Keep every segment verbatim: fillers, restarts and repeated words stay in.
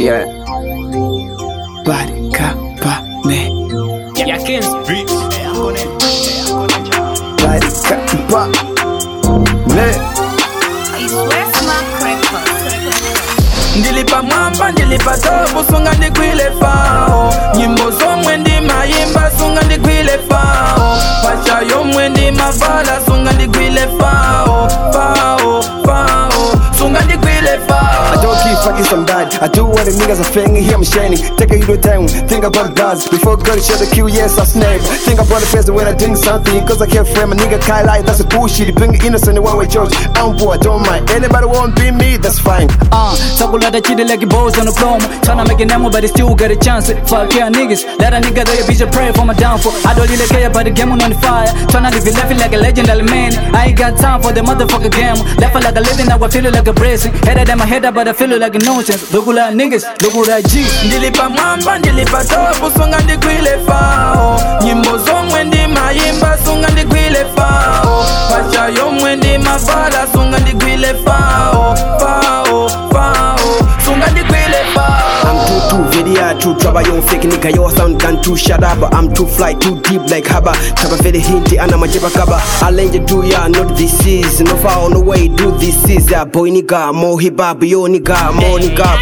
Yeah. Barikapa me. Yakins Beats. Barikapa me. Ndilipa mwamba, ndilipa topu, sunga ndikwile fao. Nyimbo zomwe ndi mayimba, sunga ndikwile fao. Pacha yomwe ndi mavala, sunga ndikwile fao. Fao, fao, sunga ndikwile fao. I don't keep fucking some bad. I do what the niggas are fanging, here I'm shining. Take a hero down, think about God's. Before God shut the queue, yes I snap. Think about the face when I drink something. Cause I can't frame a nigga Kyle like that's a bullshit. Bring innocent one way George. I'm bored, don't mind. Anybody won't be me, that's fine. Uh, talk a lot of chitty like your balls on the chrome. Tryna make an ammo, but they still got a chance. Fuck yeah, niggas. Let a nigga that bitch a prayer for my downfall. I don't really care about the game on the fire. Tryna live it laughing like a legendary man. I ain't got time for the motherfucker game. Laughing like a living, now I feel it like a blessing. Headed in my head, but I feel it like a nonsense. Look at that niggas, look at that G. Ndilipa mwamba, ndilipa topu, sunga ndikwile fao. Nyimbo zomwe ndi mayimba, sunga ndikwile fao. Pacha yomwe ndi mavala, sunga ndikwile fao. Fao, fao, sunga ndikwile fao. I'm too too video too trouble young fake nigga your sound gun too shut up. I'm too fly too deep like haba. Taba very hinty ana majiba kaba. I'll let you do ya not this is no far on the way do this is a boy nigga more hip hop yo nigga more nigga.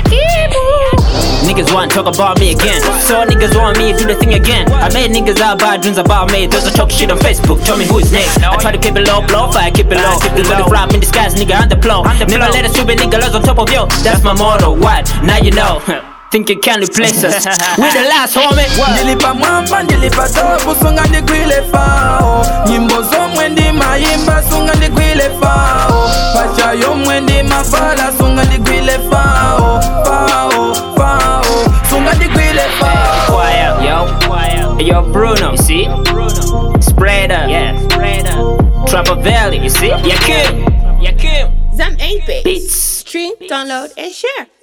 Niggas want to talk about me again. So niggas want me to do the thing again. I made niggas out bad dreams about me. Those are talk shit on Facebook. Tell me who is next. I try to keep it low, blow fire, keep it low. Keep it low. Flop in disguise, nigga, on the flow. Never let a stupid nigga lose on top of you. That's my motto. What? Now you know. Think you can replace us. We're the last homie. Ndilipa mwamba, ndilipa topu, sunga ndikwile fao. Nyimbo zomwe ndi mayimba, sunga ndikwile fao. Pacha yomwe ndi mavala, sunga ndikwile fao. Fao, fao, sunga ndikwile fao. Choir, yo, yo, Bruno, you see? Spreader, yeah, Spreader. Trapper Valley, you see? Yakim, Yakim. Zam eight bits. Beats. Stream, download, and share.